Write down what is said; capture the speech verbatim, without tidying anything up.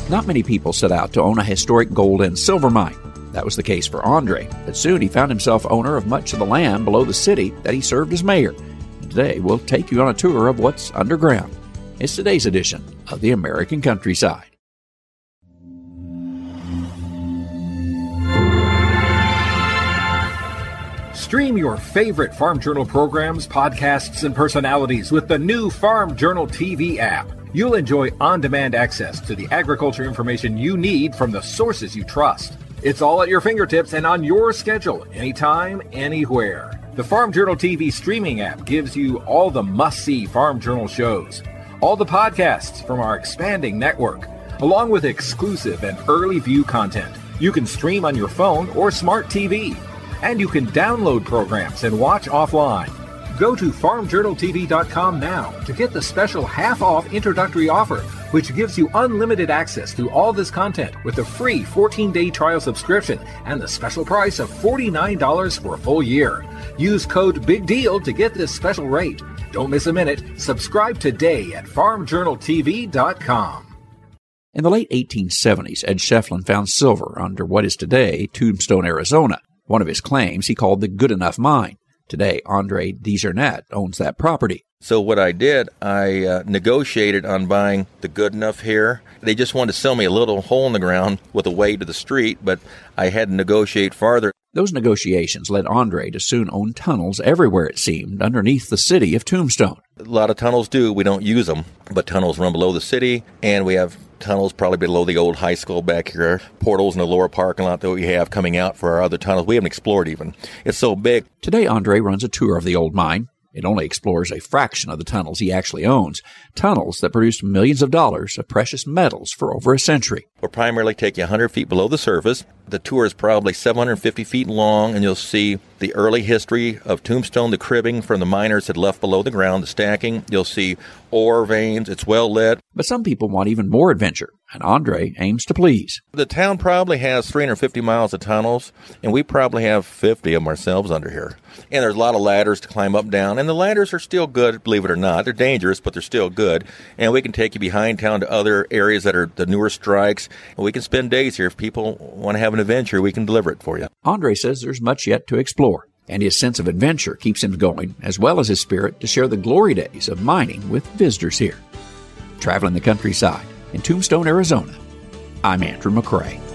Not many people set out to own a historic gold and silver mine. That was the case for Andre, but soon he found himself owner of much of the land below the city that he served as mayor. And today, we'll take you on a tour of what's underground. It's today's edition of the American Countryside. Stream your favorite Farm Journal programs, podcasts, and personalities with the new Farm Journal T V app. You'll enjoy on-demand access to the agriculture information you need from the sources you trust. It's all at your fingertips and on your schedule, anytime, anywhere. The Farm Journal T V streaming app gives you all the must-see Farm Journal shows, all the podcasts from our expanding network, along with exclusive and early view content. You can stream on your phone or smart T V, and you can download programs and watch offline. Go to farm journal t v dot com now to get the special half-off introductory offer, which gives you unlimited access to all this content with a free fourteen-day trial subscription and the special price of forty-nine dollars for a full year. Use code BIGDEAL to get this special rate. Don't miss a minute. Subscribe today at farm journal t v dot com. In the late eighteen seventies, Ed Schieffelin found silver under what is today Tombstone, Arizona. One of his claims he called the Good Enough Mine. Today, Andre DeJarnette owns that property. So what I did, I uh, negotiated on buying the Good Enough here. They just wanted to sell me a little hole in the ground with a way to the street, but I had to negotiate farther. Those negotiations led Andre to soon own tunnels everywhere, it seemed, underneath the city of Tombstone. A lot of tunnels do. We don't use them, but tunnels run below the city, and we have tunnels probably below the old high school back here, portals in the lower parking lot that we have coming out for our other tunnels. We haven't explored even. It's so big. Today, Andre runs a tour of the old mine. It only explores a fraction of the tunnels he actually owns, tunnels that produced millions of dollars of precious metals for over a century. We'll primarily take you one hundred feet below the surface. The tour is probably seven hundred fifty feet long, and you'll see the early history of Tombstone, the cribbing from the miners had left below the ground, the stacking. You'll see ore veins. It's well lit. But some people want even more adventure, and Andre aims to please. The town probably has three hundred fifty miles of tunnels, and we probably have fifty of them ourselves under here. And there's a lot of ladders to climb up, down, and the ladders are still good, believe it or not. They're dangerous, but they're still good. And we can take you behind town to other areas that are the newer strikes, and we can spend days here. If people want to have an adventure, we can deliver it for you. Andre says there's much yet to explore, and his sense of adventure keeps him going, as well as his spirit to share the glory days of mining with visitors here. Traveling the countryside in Tombstone, Arizona, I'm Andrew McCrae.